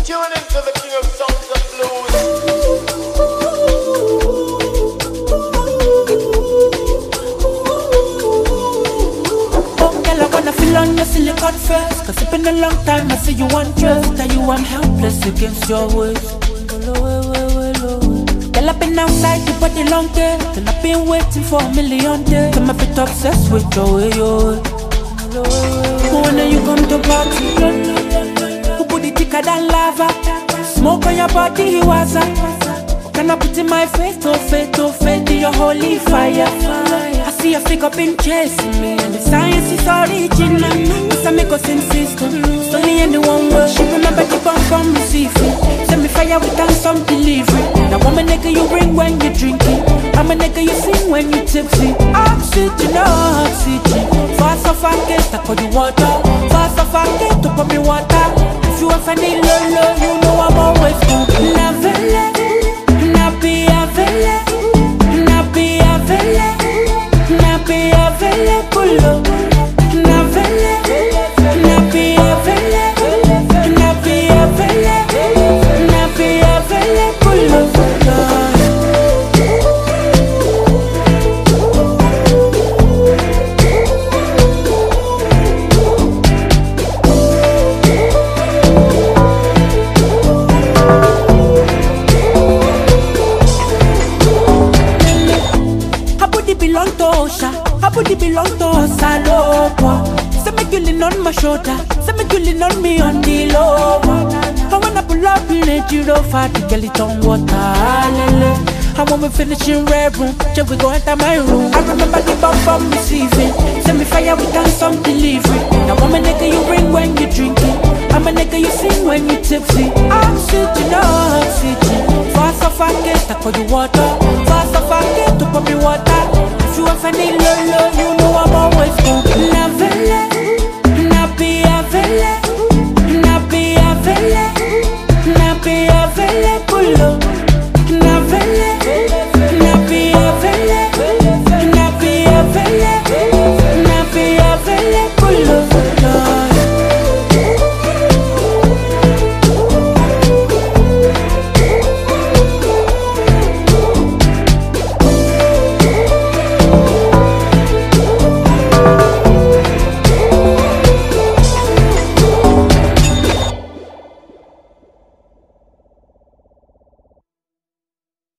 Tune into the king of sounds and blues. Oh, girl, I wanna feel on your silicone first. Cause it's been a long time, I see you want trust. Tell you I'm helpless against your words. Girl, I've been outside the body long day. Then I've been waiting for a million days. I'm a bit obsessed with your way, when you come to party, who put it thicker than lava? Smoke on your body, he was a. Can I put in my faith, oh faith, oh faith in your holy fire? I see your figure been chasing me, and the science is original. Cause I make us insist, it's only in the one word. She remember the bomb from receiving. Send me fire without some delivery. Now I'm a nigga you bring when you drinking. I'm a nigga you sing when you tipsy. Oxygen, oxygen. Fast off I get, I call you water. Fast off I get, to put me water. If you ever need low, you know I'm always good. Navele, nabi avele, nabi avele, nabi avele, pulo. Navele, nabi avele, nabi avele, nabi avele, pulo. Belong to Osha, her body belong to Salopo. Say me you lean on my shoulder, say me you lean on me on the low. And when I pull up in a Giro for the girl it on water, lele. And when we finish in red room, then we go enter my room. I remember the bomb from receiving. Send me fire without some delivery. Now I'm a nigga you bring when you drinking. I'm a nigga you sing when you tipsy. Oxygen, oxygen. Fast off I get, I call you water. Fast off I get, to put me water. If you ever need low, you know I'm always good.